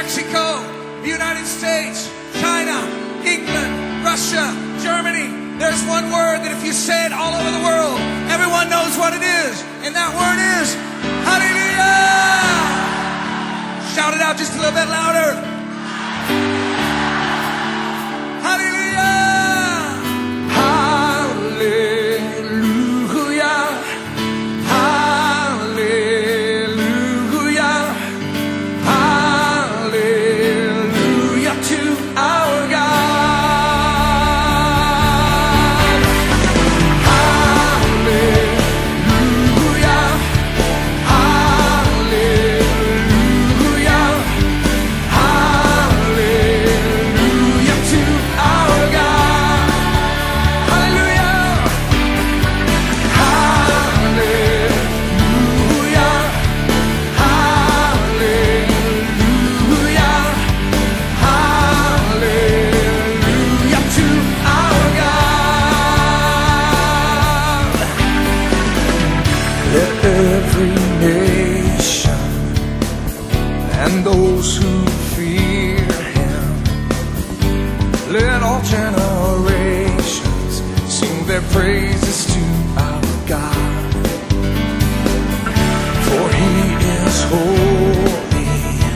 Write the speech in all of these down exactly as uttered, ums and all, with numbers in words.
Mexico, the United States, China, England, Russia, Germany. There's one word that if you say it all over the world, everyone knows what it is. And that word is hallelujah. Shout it out just a little bit louder. Hallelujah. Hallelujah. Hallelujah. Hallelujah to our God. Hallelujah. Hallelujah. Hallelujah to our God. Hallelujah. Hallelujah. Hallelujah. Hallelujah to our God. Let every nation and those who fear Him, let all generations sing their praises to our God. For He is holy,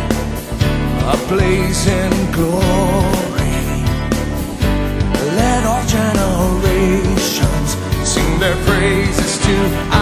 ablaze in glory. Let all generations sing their praises to